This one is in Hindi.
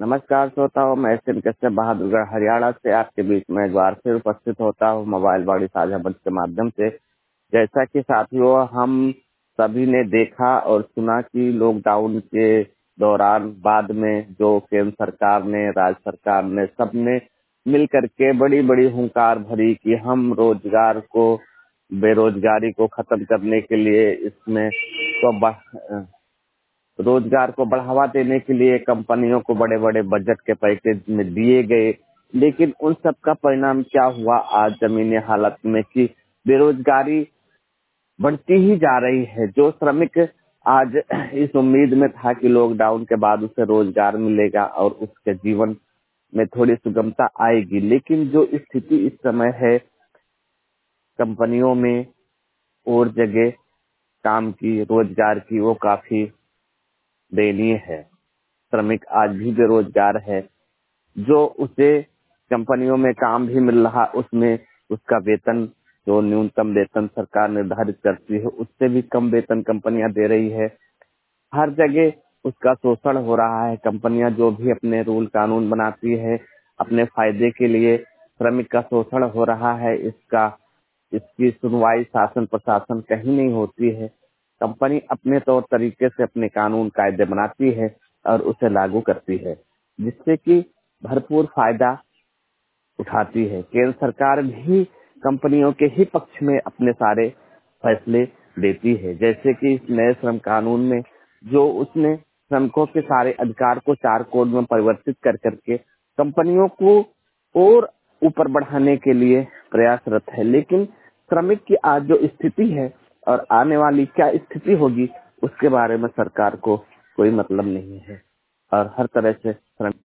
नमस्कार श्रोताओं, मैं एसएम कश्यप बहादुरगढ़ हरियाणा से आपके बीच में एक बार फिर उपस्थित होता हूँ मोबाइल बाड़ी साझा मंच के माध्यम से। जैसा कि साथियों, हम सभी ने देखा और सुना कि लॉकडाउन के दौरान बाद में जो केंद्र सरकार ने, राज्य सरकार ने, सबने मिल करके बड़ी बड़ी हुंकार भरी कि हम बेरोजगारी को खत्म करने के लिए इसमें रोजगार को बढ़ावा देने के लिए कंपनियों को बड़े बड़े बजट के पैकेज में दिए गए। लेकिन उन सब का परिणाम क्या हुआ आज जमीनी हालत में कि बेरोजगारी बढ़ती ही जा रही है। जो श्रमिक आज इस उम्मीद में था कि लॉकडाउन के बाद उसे रोजगार मिलेगा और उसके जीवन में थोड़ी सुगमता आएगी, लेकिन जो स्थिति इस समय है कंपनियों में और जगह काम की, रोजगार की, वो काफी दयनीय है। श्रमिक आज भी बेरोजगार है। जो उसे कंपनियों में काम भी मिल रहा, उसमें उसका वेतन, जो न्यूनतम वेतन सरकार निर्धारित करती है, उससे भी कम वेतन कंपनियां दे रही है। हर जगह उसका शोषण हो रहा है। कंपनियां जो भी अपने रूल कानून बनाती है अपने फायदे के लिए, श्रमिक का शोषण हो रहा है। इसकी सुनवाई शासन प्रशासन कहीं नहीं होती है। कंपनी अपने तौर तरीके से अपने कानून कायदे बनाती है और उसे लागू करती है, जिससे कि भरपूर फायदा उठाती है। केंद्र सरकार भी कंपनियों के ही पक्ष में अपने सारे फैसले देती है। जैसे कि इस नए श्रम कानून में जो उसने श्रमिकों के सारे अधिकार को 4 कोड में परिवर्तित कर करके कंपनियों को और ऊपर बढ़ाने के लिए प्रयासरत है। लेकिन श्रमिक की आज जो स्थिति है और आने वाली क्या स्थिति होगी, उसके बारे में सरकार को कोई मतलब नहीं है और हर तरह से श्रमिक